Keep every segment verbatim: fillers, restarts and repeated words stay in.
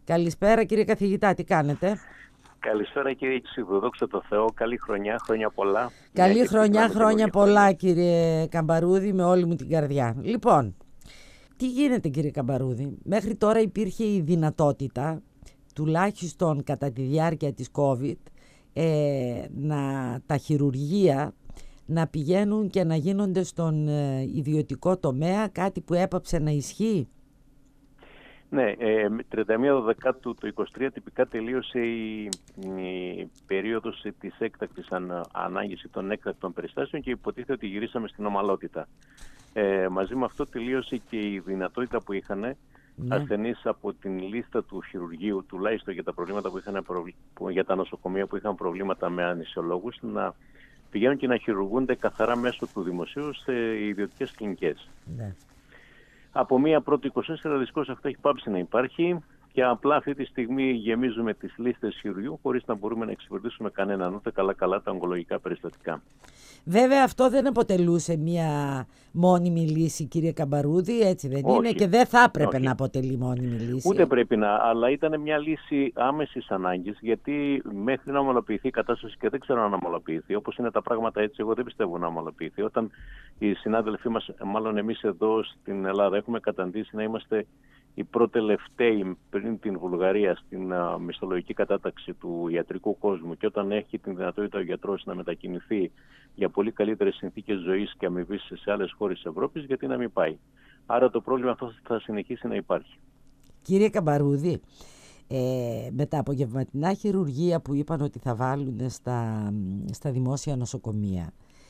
Καλησπέρα κύριε καθηγητά, τι κάνετε? Καλησπέρα κύριε Ξύδου, δόξα τω Θεώ, καλή χρονιά, χρόνια πολλά. Καλή ναι, χρονιά, χρόνια πολλά χρόνια. Κύριε Καμπαρούδη, με όλη μου την καρδιά. Λοιπόν, τι γίνεται κύριε Καμπαρούδη? Μέχρι τώρα υπήρχε η δυνατότητα, τουλάχιστον κατά τη διάρκεια της COVID, ε, να, τα χειρουργεία να πηγαίνουν και να γίνονται στον ε, ιδιωτικό τομέα, κάτι που έπαψε να ισχύει. Ναι, ε, τριάντα μία Δεκάτου το είκοσι τρία τυπικά τελείωσε η, η περίοδος της έκτακτης ανα, ανάγκης των έκτακτων περιστάσεων και υποτίθεται ότι γυρίσαμε στην ομαλότητα. Ε, μαζί με αυτό τελείωσε και η δυνατότητα που είχαν ναι. ασθενείς από την λίστα του χειρουργείου, τουλάχιστον για τα προβλήματα που είχαν, για τα νοσοκομεία που είχαν προβλήματα με ανησιολόγους, να πηγαίνουν και να χειρουργούνται καθαρά μέσω του δημοσίου σε ιδιωτικές κλινικές. Ναι. Από μία πρώτη είκοσι τέσσερα δυστυχώς αυτό έχει πάψει να υπάρχει και απλά αυτή τη στιγμή γεμίζουμε τις λίστες χειρουργείου χωρίς να μπορούμε να εξυπηρετήσουμε κανέναν, ούτε καλά-καλά τα ογκολογικά περιστατικά. Βέβαια αυτό δεν αποτελούσε μία μόνιμη λύση κύριε Καμπαρούδη, έτσι δεν Όχι. είναι, και δεν θα έπρεπε Όχι. να αποτελεί μόνιμη λύση. Ούτε πρέπει να, αλλά ήταν μια λύση άμεσης ανάγκης, γιατί μέχρι να ομαλοποιηθεί η κατάσταση, και δεν ξέρω αν ομαλοποιηθεί, όπως είναι τα πράγματα έτσι, εγώ δεν πιστεύω να ομαλοποιηθεί. Όταν οι συνάδελφοί μας, μάλλον εμείς εδώ στην Ελλάδα, έχουμε καταντήσει να είμαστε οι προτελευταίοι πριν την Βουλγαρία στην uh, μισθολογική κατάταξη του ιατρικού κόσμου, και όταν έχει την δυνατότητα ο γιατρός να μετακινηθεί για πολύ καλύτερες συνθήκες ζωής και αμοιβής σε άλλες χώρες της Ευρώπης, γιατί να μην πάει. Άρα το πρόβλημα αυτό θα συνεχίσει να υπάρχει. Κύριε Καμπαρούδη, ε, με τα απογευματινά χειρουργεία που είπαν ότι θα βάλουν στα, στα δημόσια νοσοκομεία,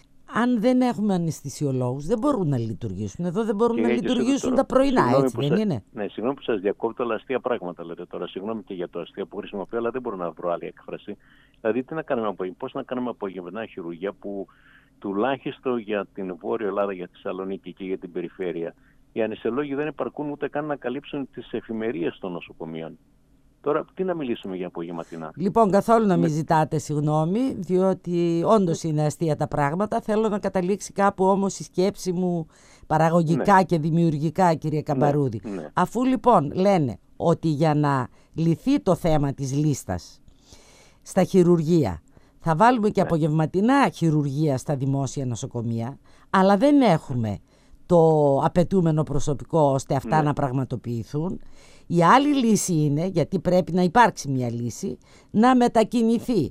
αν δεν έχουμε αναισθησιολόγους, δεν μπορούν να λειτουργήσουν. Εδώ δεν μπορούν και να λειτουργήσουν τα πρωινά, έτσι δεν σας, είναι? Ναι, συγγνώμη που σας διακόπτω, αλλά αστεία πράγματα λέτε τώρα. Συγγνώμη και για το αστείο που χρησιμοποιώ, αλλά δεν μπορώ να βρω άλλη έκφραση. Δηλαδή, τι να κάνουμε από, πώς να κάνουμε απογευματινά χειρουργία που τουλάχιστον για την Βόρεια Ελλάδα, για τη Θεσσαλονίκη και για την περιφέρεια, οι αναισθησιολόγοι δεν επαρκούν ούτε καν να καλύψουν τις εφημερίες των νοσοκομείων. Τώρα, τι να μιλήσουμε για απογευματινά? Λοιπόν, καθόλου να μην ζητάτε συγγνώμη, διότι όντως είναι αστεία τα πράγματα. Θέλω να καταλήξει κάπου όμως η σκέψη μου παραγωγικά ναι. και δημιουργικά, κύριε Καμπαρούδη. Ναι, ναι. Αφού λοιπόν λένε ότι για να λυθεί το θέμα της λίστας στα χειρουργεία, θα βάλουμε και ναι. απογευματινά χειρουργεία στα δημόσια νοσοκομεία, αλλά δεν έχουμε το απαιτούμενο προσωπικό ώστε αυτά ναι. να πραγματοποιηθούν. Η άλλη λύση είναι, γιατί πρέπει να υπάρξει μια λύση, να μετακινηθεί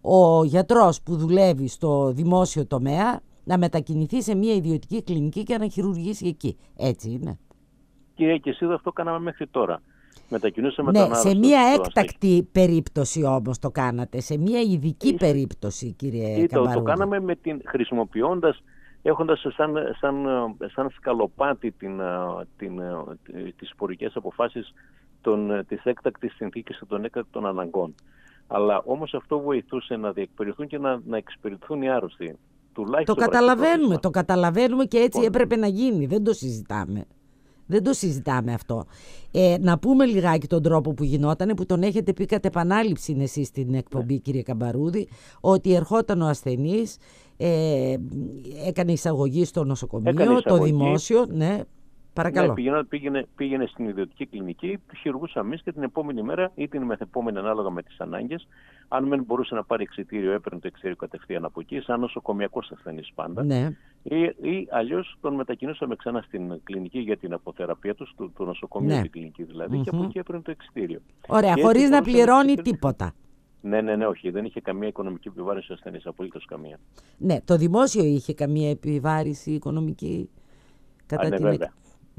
ο γιατρός που δουλεύει στο δημόσιο τομέα, να μετακινηθεί σε μια ιδιωτική κλινική και να χειρουργήσει εκεί. Έτσι είναι? Κύριε Κεσίδου, αυτό κάναμε μέχρι τώρα. Μετακινούσαμε ναι, τον άρρωστο. Σε μια έκτακτη στο... περίπτωση όμως το κάνατε, σε μια ειδική Είστε. περίπτωση, κύριε Καμπαρούδη. Το, το κάναμε με την, χρησιμοποιώντας, έχοντας σαν, σαν, σαν σκαλοπάτι την, την, τις πορικές αποφάσεις των, της έκτακτης συνθήκης και των έκτακτων αναγκών. Αλλά όμως αυτό βοηθούσε να διεκπεριωθούν και να, να εξυπηρετηθούν οι άρρωστοι. Το καταλαβαίνουμε, το καταλαβαίνουμε και έτσι λοιπόν. έπρεπε να γίνει, δεν το συζητάμε. Δεν το συζητάμε αυτό. Ε, να πούμε λιγάκι τον τρόπο που γινότανε, που τον έχετε πει κατ' επανάληψη εσείς στην εκπομπή, ναι. κύριε Καμπαρούδη, ότι ερχόταν ο ασθενής, ε, έκανε εισαγωγή στο νοσοκομείο, το δημόσιο, ναι, παρακαλώ. Ναι, πήγαινε, πήγαινε, πήγαινε στην ιδιωτική κλινική, χειρουργούσαμε εμείς και την επόμενη μέρα ή την μεθεπόμενη ανάλογα με τις ανάγκες. Αν δεν μπορούσε να πάρει εξιτήριο, έπαιρνε το εξιτήριο κατευθείαν από εκεί, σαν νοσοκομιακός ασθενής πάντα. Ναι. Ή, ή αλλιώς τον μετακινούσαμε ξανά στην κλινική για την αποθεραπεία του, του, του νοσοκομείου, ναι. την κλινική δηλαδή, mm-hmm. και από εκεί έπαιρνε το εξιτήριο. Ωραία, χωρίς να πληρώνει να τίποτα. Ναι, ναι, ναι, όχι. Δεν είχε καμία οικονομική επιβάρυνση ο ασθενής, απολύτως καμία. Ναι, το δημόσιο είχε καμία επιβάρυνση οικονομική κατά Α, ναι, την βέβαια.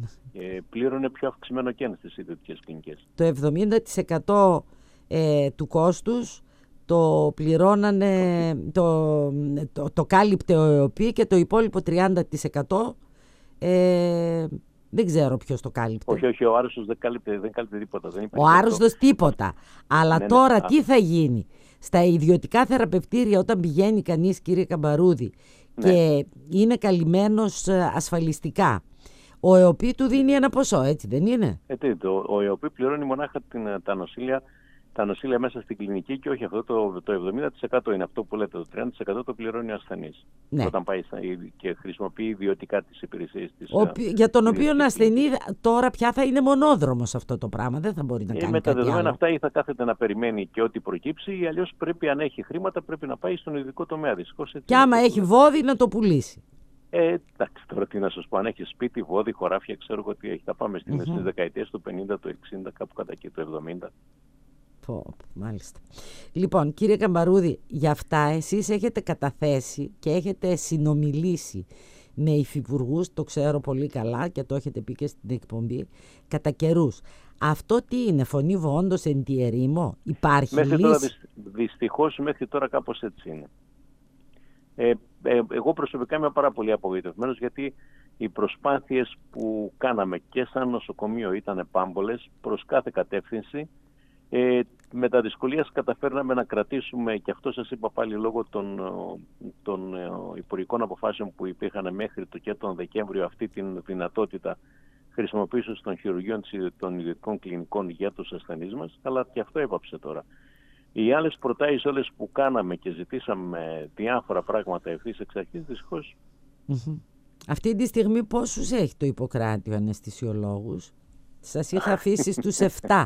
Ε, πλήρωνε πιο αυξημένο κέρδος στις ιδιωτικές κλινικές. Το εβδομήντα τοις εκατό ε, του κόστους το πληρώνανε, το, το, το κάλυπτε ο ΕΟΠΗ, και το υπόλοιπο τριάντα τοις εκατό ε, δεν ξέρω ποιος το κάλυπτε. Όχι, όχι, ο άρρωστος δεν κάλυπτε, δεν κάλυπτε τίποτα. Δεν ο άρρωστος τίποτα. Αλλά ναι, τώρα ναι, τι θα γίνει? Στα ιδιωτικά θεραπευτήρια όταν πηγαίνει κανείς, κύριε Καμπαρούδη, ναι. και είναι καλυμμένος ασφαλιστικά, ο ΕΟΠΗ του δίνει ένα ποσό, έτσι δεν είναι? Ε, τι, το, ο ΕΟΠΗ πληρώνει μονάχα την, τα νοσήλια τα νοσήλια μέσα στην κλινική και όχι αυτό το, το εβδομήντα τοις εκατό είναι αυτό που λέτε, το τριάντα τοις εκατό το πληρώνει ο ασθενής. Ναι. Όταν πάει και χρησιμοποιεί ιδιωτικά τις υπηρεσίες της. Ο, για τον οποίο ασθενή τώρα πια θα είναι μονόδρομος αυτό το πράγμα, δεν θα μπορεί να ε, κάνει με κάτι τα δεδομένα άλλο. αυτά ή θα κάθεται να περιμένει και ό,τι προκύψει ή αλλιώς πρέπει, αν έχει χρήματα, πρέπει να πάει στον ειδικό τομέα. Δυστυχώς, και άμα έχει βόδι να το πουλήσει. Ε, εντάξει, τώρα τι να σας πω, αν έχει σπίτι, βόδι, χωράφια, ξέρω εγώ τι έχει. Θα πάμε στις mm-hmm. δεκαετίες του πενήντα, του εξήντα, κάπου κατά εκεί, του εβδομήντα. Πω, μάλιστα. Λοιπόν, κύριε Καμπαρούδη, για αυτά εσείς έχετε καταθέσει και έχετε συνομιλήσει με υφυπουργούς, το ξέρω πολύ καλά και το έχετε πει και στην εκπομπή, κατά καιρούς. Αυτό τι είναι, φωνή όντως εν τη ερήμο, υπάρχει μέχρι λύση? Τώρα, δυστυχώς μέχρι τώρα κάπως έτσι είναι. Ε, ε, εγώ προσωπικά είμαι πάρα πολύ απογοητευμένος, γιατί οι προσπάθειες που κάναμε και σαν νοσοκομείο ήταν πάμπολες προς κάθε κατεύθυνση. Ε, με τα δυσκολίας καταφέρναμε να κρατήσουμε, και αυτό σας είπα πάλι λόγω των, των υπουργικών αποφάσεων που υπήρχαν μέχρι το και τον Δεκέμβριο, αυτή την δυνατότητα χρησιμοποίησης των χειρουργείων των ιδιωτικών κλινικών για τους ασθενείς μας, αλλά και αυτό έπαψε τώρα. Οι άλλες προτάσεις όλες που κάναμε και ζητήσαμε διάφορα πράγματα ευθύς εξ αρχής, δυστυχώς. Mm-hmm. Αυτή τη στιγμή πόσους έχει το Ιπποκράτιο αναισθησιολόγους? Σας είχα αφήσει στους επτά.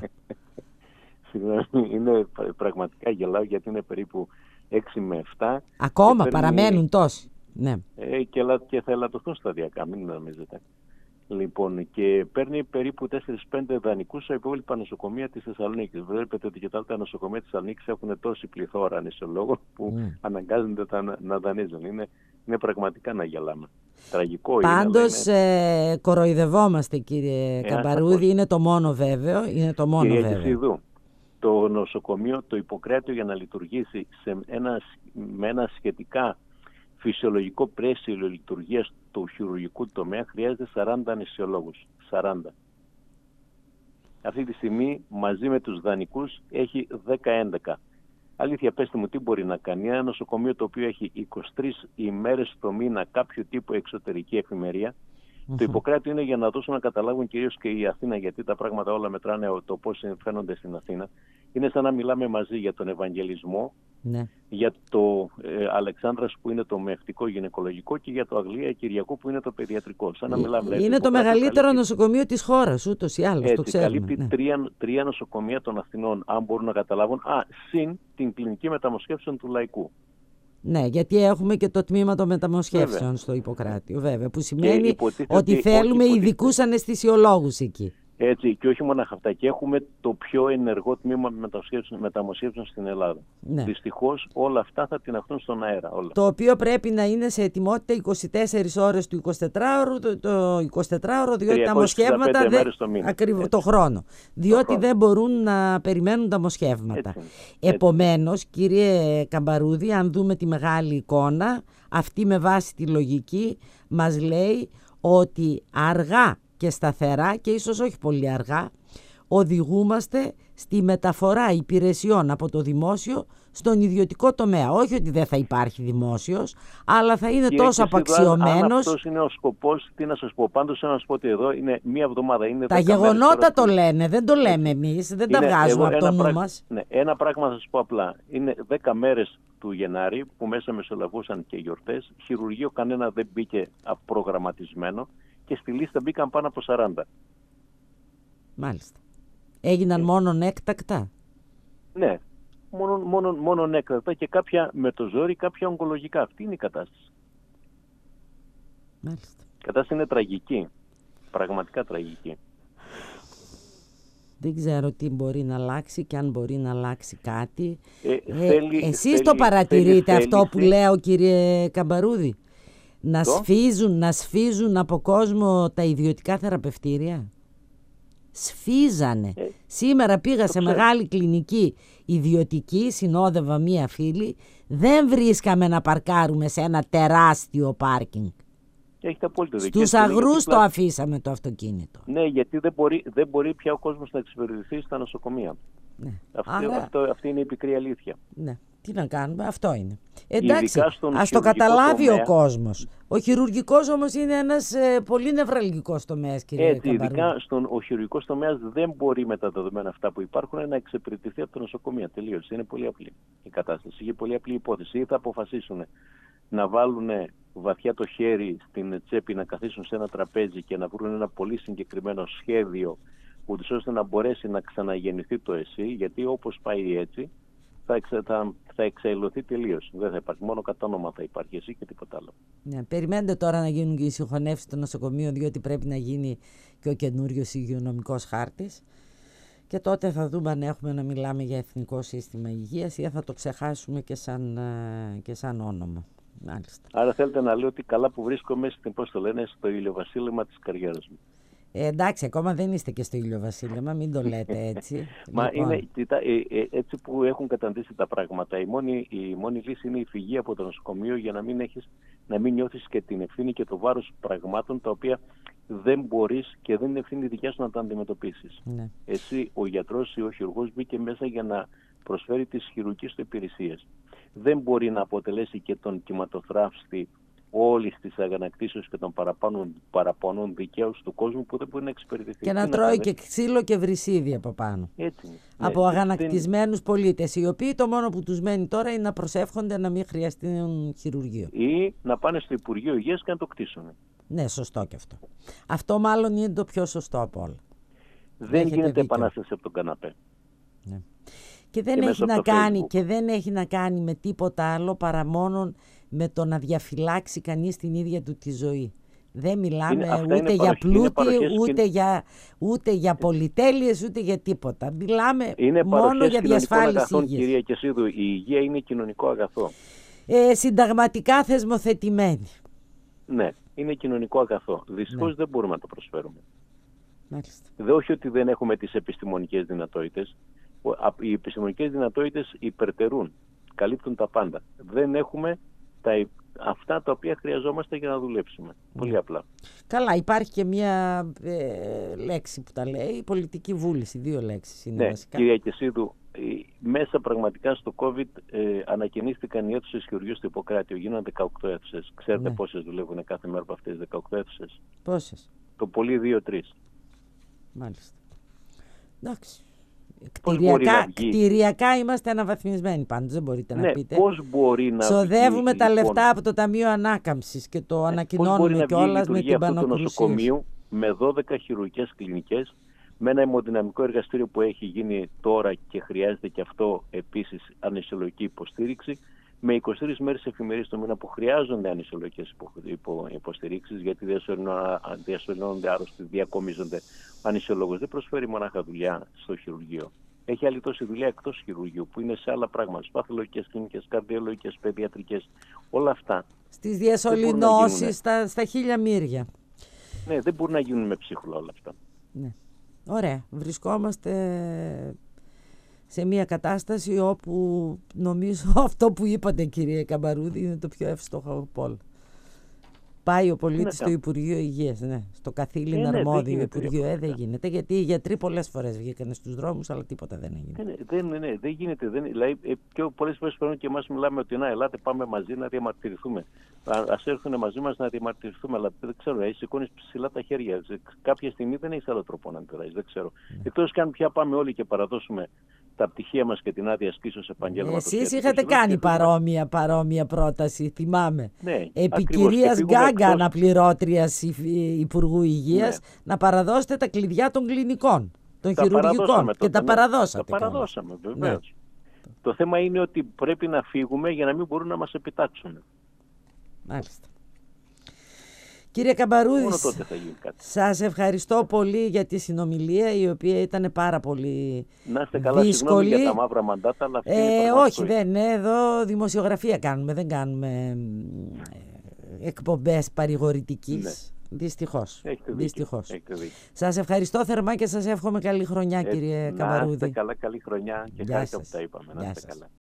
Είναι πραγματικά γελάω, γιατί είναι περίπου έξι με επτά. Ακόμα παίρνει... παραμένουν τόσοι. Ναι. Ε, και, και θα ελαττωθούν σταδιακά, μην νομίζετε. Λοιπόν, και παίρνει περίπου τέσσερα πέντε δανεικούς στα υπόλοιπα νοσοκομεία της Θεσσαλονίκης. Βλέπετε ότι και τα άλλα νοσοκομεία της Θεσσαλονίκης έχουν τόση πληθώρα αναισθησιολόγων που mm. αναγκάζονται τα, να δανείζουν. Είναι, είναι πραγματικά να γελάμε. Τραγικό. Πάντως είναι, ε, κοροϊδευόμαστε, κύριε ε, Καμπαρούδη, είναι το μόνο βέβαιο. Είναι το μόνο Κυρία βέβαιο. Κισίδου, το νοσοκομείο, το Ιπποκράτιο, για να λειτουργήσει σε ένα, με ένα σχετικά φυσιολογικό πλαίσιο λειτουργίας του χειρουργικού τομέα, χρειάζεται σαράντα αναισθησιολόγους. σαράντα. Αυτή τη στιγμή μαζί με τους δανεικούς έχει δέκα έντεκα. Αλήθεια, πέστε μου, τι μπορεί να κάνει ένα νοσοκομείο το οποίο έχει είκοσι τρεις ημέρες το μήνα κάποιο τύπου εξωτερική εφημερία? Mm-hmm. Το Ιπποκράτιο είναι για να δώσουν να καταλάβουν κυρίως και η Αθήνα, γιατί τα πράγματα όλα μετράνε το πώς φαίνονται στην Αθήνα. Είναι σαν να μιλάμε μαζί για τον Ευαγγελισμό, ναι. για το ε, Αλεξάνδρας που είναι το μευτικό γυναικολογικό και για το Αγλία Κυριακού που είναι το παιδιατρικό. Σαν να μιλάμε, είναι το μεγαλύτερο καλύπτει... νοσοκομείο της χώρας, ούτως ή άλλως, το ξέρουμε. Καλύπτει ναι. τρία, τρία νοσοκομεία των Αθηνών, αν μπορούν να καταλάβουν, α, συν την κλινική μεταμοσχεύσεων του Λαϊκού. Ναι, γιατί έχουμε και το τμήμα των μεταμοσχεύσεων βέβαια. στο Ιπποκράτιο, βέβαια, που σημαίνει ότι θέλουμε ειδικούς αναισθησιολόγους εκεί. Έτσι, και όχι μόνο αυτά. Και έχουμε το πιο ενεργό τμήμα μεταμοσχεύσεων στην Ελλάδα. Ναι. Δυστυχώς όλα αυτά θα τιναχθούν στον αέρα. Όλα. Το οποίο πρέπει να είναι σε ετοιμότητα είκοσι τέσσερις ώρες του εικοσιτετράωρου, το, το εικοσιτετράωρο, διότι τα μοσχεύματα δεν. Ακριβώς το χρόνο. Διότι το δεν χρόνο. μπορούν να περιμένουν τα μοσχεύματα. Έτσι. Επομένως, κύριε Καμπαρούδη, αν δούμε τη μεγάλη εικόνα, αυτή με βάση τη λογική μας λέει ότι αργά και σταθερά, και ίσως όχι πολύ αργά, οδηγούμαστε στη μεταφορά υπηρεσιών από το δημόσιο στον ιδιωτικό τομέα. Όχι ότι δεν θα υπάρχει δημόσιος, αλλά θα είναι Κύριε τόσο απαξιωμένος. Αν αυτός είναι ο σκοπός, τι να σας πω, πάντως να σας πω ότι εδώ είναι μία εβδομάδα. Είναι τα γεγονότα το λένε, δεν το λέμε εμείς, δεν είναι, τα βγάζουμε από το νου πράγμα, μας. Ναι, ένα πράγμα θα σας πω απλά. Είναι δέκα μέρες του Γενάρη που μέσα μεσολαβούσαν και γιορτές. Χειρουργείο κανένα δεν μπήκε προγραμματισμένο. Και στη λίστα μπήκαν πάνω από σαράντα. Μάλιστα. Έγιναν ε. μόνον έκτακτα. Ναι, μόνον, μόνον, μόνον έκτακτα και κάποια με το ζόρι, κάποια ογκολογικά. Αυτή είναι η κατάσταση. Μάλιστα. Η κατάσταση είναι τραγική. Πραγματικά τραγική. Δεν ξέρω τι μπορεί να αλλάξει και αν μπορεί να αλλάξει κάτι. Ε, ε, θέλει, εσείς θέλει, το παρατηρείτε θέλει, αυτό θέλει, που λέω, κύριε Καμπαρούδη? Να σφίζουν, να σφίζουν από κόσμο τα ιδιωτικά θεραπευτήρια. Σφίζανε. Ε, Σήμερα πήγα σε ξέρω. μεγάλη κλινική ιδιωτική, συνόδευα μία φίλη, δεν βρίσκαμε να παρκάρουμε σε ένα τεράστιο πάρκινγκ. Έχετε απόλυτο δίκιο. Στους αγρούς το αφήσαμε το αυτοκίνητο. Ναι, γιατί δεν μπορεί, δεν μπορεί πια ο κόσμος να εξυπηρετηθεί στα νοσοκομεία. Ναι. Αυτή, Άρα... αυτό, αυτή είναι η πικρή αλήθεια. Ναι. Τι να κάνουμε, αυτό είναι. Εντάξει, ας το καταλάβει καταλάβει τομέα, ο κόσμος. Ο χειρουργικός όμως είναι ένας ε, πολύ νευραλγικός τομέας, κύριε Έτσι, Καμπαρούδη. ειδικά στον ο χειρουργικός τομέας δεν μπορεί με τα δεδομένα αυτά που υπάρχουν να εξυπηρετηθεί από τα νοσοκομεία. Τελείωσε. Είναι πολύ απλή η κατάσταση. Είναι πολύ απλή υπόθεση. Ή θα αποφασίσουν να βάλουν βαθιά το χέρι στην τσέπη, να καθίσουν σε ένα τραπέζι και να βρουν ένα πολύ συγκεκριμένο σχέδιο, ούτως ώστε να μπορέσει να ξαναγεννηθεί το ΕΣΥ, γιατί όπως πάει έτσι θα, εξε, θα, θα εξαϊλωθεί τελείως. Δεν θα υπάρχει. Μόνο κατά όνομα θα υπάρχει ΕΣΥ και τίποτα άλλο. Ναι, περιμένετε τώρα να γίνουν και οι συγχωνεύσεις των νοσοκομείων, διότι πρέπει να γίνει και ο καινούριος υγειονομικός χάρτης. Και τότε θα δούμε αν έχουμε να μιλάμε για εθνικό σύστημα υγείας ή θα το ξεχάσουμε και σαν, και σαν όνομα. Μάλιστα. Άρα θέλετε να λέω ότι καλά που βρίσκομαι στην, πώς το λένε, στο ηλιοβασίλεμα της καριέρας μου. Ε, εντάξει, ακόμα δεν είστε και στο ηλιοβασίλεμα, μην το λέτε έτσι. Μα λοιπόν. είναι κοιτά, ε, ε, έτσι που έχουν καταντήσει τα πράγματα. Η μόνη, η μόνη λύση είναι η φυγή από το νοσοκομείο για να μην, έχεις, να μην νιώθεις και την ευθύνη και το βάρος πραγμάτων τα οποία δεν μπορείς και δεν είναι ευθύνη δικιά σου να τα αντιμετωπίσεις. Ναι. Εσύ, ο γιατρός ή ο χειρουργός μπήκε μέσα για να προσφέρει τις χειρουργικές του υπηρεσίες. Δεν μπορεί να αποτελέσει και τον κυματοθράφστη όλης της αγανακτήσεως και των παραπονών δικαίους του κόσμου που δεν μπορεί να εξυπηρετηθεί. Και να τρώει και ξύλο και βρυσίδι από πάνω. Έτσι. Από ναι, αγανακτισμένους δεν... πολίτες, οι οποίοι το μόνο που τους μένει τώρα είναι να προσεύχονται να μην χρειαστεί χειρουργείο. Ή να πάνε στο Υπουργείο Υγείας και να το κτίσουν. Ναι, σωστό και αυτό. Αυτό μάλλον είναι το πιο σωστό από όλα. Δεν Έχετε γίνεται δίκιο. Επανάσταση από τον καναπέ. Ναι. Και δεν, και, έχει να κάνει, και δεν έχει να κάνει με τίποτα άλλο παρά μόνο με το να διαφυλάξει κανείς την ίδια του τη ζωή. Δεν μιλάμε είναι, ούτε για πλούτη, ούτε, και... για, ούτε για πολυτέλειες, ούτε για τίποτα. Μιλάμε είναι μόνο για διασφάλιση αγαθών, υγείας. Κυρία Κεσίδου, η υγεία είναι κοινωνικό αγαθό. Ε, συνταγματικά θεσμοθετημένη. Ναι, είναι κοινωνικό αγαθό. Δυστυχώς ναι. δεν μπορούμε να το προσφέρουμε. Μάλιστα. Δεν όχι ότι δεν έχουμε τις επιστημονικές δυνατότητες. Οι επιστημονικές δυνατότητες υπερτερούν, καλύπτουν τα πάντα. Δεν έχουμε τα, αυτά τα οποία χρειαζόμαστε για να δουλέψουμε. Mm. Πολύ απλά. Καλά, υπάρχει και μια ε, λέξη που τα λέει, πολιτική βούληση. Δύο λέξεις είναι ναι, βασικά. Κυρία Κεσίδου, μέσα πραγματικά στο COVID ε, ανακαινίστηκαν οι αίθουσες χειρουργείου στο Ιπποκράτιο. Γίνανε δεκαοκτώ αίθουσες. Ξέρετε ναι. πόσες δουλεύουν κάθε μέρα από αυτές τις δεκαοκτώ αίθουσες? Πόσες? Το πολύ δύο τρεις. Μάλιστα. Εντάξει. Κτηριακά, κτηριακά είμαστε αναβαθμισμένοι πάντως, δεν μπορείτε ναι, να πείτε. Πώς μπορεί να ξοδεύουμε βγει, τα λοιπόν, λεφτά από το Ταμείο Ανάκαμψης και το ναι, ανακοινώνουμε κιόλας με την πανοκρουσία. Νοσοκομείου με δώδεκα χειρουργικές κλινικές, με ένα αιμοδυναμικό εργαστήριο που έχει γίνει τώρα και χρειάζεται και αυτό επίσης ανεσιολογική υποστήριξη, με είκοσι τρεις μέρες εφημερίες το μήνα που χρειάζονται ανεσιολογικές υποστηρίξεις, γιατί διασωληνώνονται άρρωστοι, διακομίζονται. Ο ανεσιολόγος δεν προσφέρει μονάχα δουλειά στο χειρουργείο. Έχει άλλη τόση δουλειά εκτός χειρουργείου, που είναι σε άλλα πράγματα. Παθολογικές κλινικές, καρδιολογικές, παιδιατρικές, όλα αυτά. Στις διασωληνώσεις, στα, στα χίλια μύρια. Ναι, δεν μπορεί να γίνουν με ψίχουλα όλα αυτά. Ναι. Ωραία. Βρισκόμαστε σε μια κατάσταση όπου νομίζω αυτό που είπατε, κύριε Καμπαρούδη, είναι το πιο εύστοχο από όλα. Πάει ο πολίτης στο Υπουργείο Υγείας, ναι, στο καθήλυνα ε, ναι, αρμόδιο Υπουργείο. Ε, δεν γίνεται, γιατί οι γιατροί πολλές φορές βγήκαν στους δρόμους, αλλά τίποτα δεν έγινε. Ε, δεν, ναι, ναι, δεν γίνεται. Δεν, δηλαδή, ε, και πολλές φορές παίρνουν και εμάς μιλάμε ότι να, ελάτε, πάμε μαζί να διαμαρτυρηθούμε. Ας έρθουν μαζί μας να διαμαρτυρηθούμε, αλλά δεν ξέρω, εσύ σηκώνεις ψηλά τα χέρια. Κάποια στιγμή δεν έχεις άλλο τρόπο να αντιδράσεις, δεν ξέρω. Ναι. Εκτός και αν πια πάμε όλοι και παραδώσουμε τα πτυχία μας και την άδεια ασκήσεως επαγγέλματος. Εσείς είχατε κάνει παρόμοια, παρόμοια πρόταση, θυμάμαι. Ναι, επί κυρίας Γκάγκα, αναπληρώτριας Υπουργού Υγείας, ναι. να παραδώσετε τα κλειδιά των κλινικών, των τα χειρουργικών. Και τα ναι. παραδώσατε. Τα παραδώσαμε, βεβαίως. Ναι. Το θέμα είναι ότι πρέπει να φύγουμε για να μην μπορούν να μας επιτάξουν. Μάλιστα. Κύριε Καμπαρούδη, σας ευχαριστώ πολύ για τη συνομιλία, η οποία ήταν πάρα πολύ να είστε καλά, δύσκολη. Συγγνώμη για τα μαύρα μαντάτα, αλλά αυτή ε, είναι όχι, δεν είναι. Εδώ δημοσιογραφία κάνουμε, δεν κάνουμε ε, εκπομπές παρηγορητικής. Ναι. Δυστυχώς. Δυστυχώς. Σας ευχαριστώ θερμά και σας εύχομαι καλή χρονιά, ε, κύριε Καμπαρούδη. Να είστε καλά, καλή χρονιά και χάρηκα που τα είπαμε. Να είστε καλά.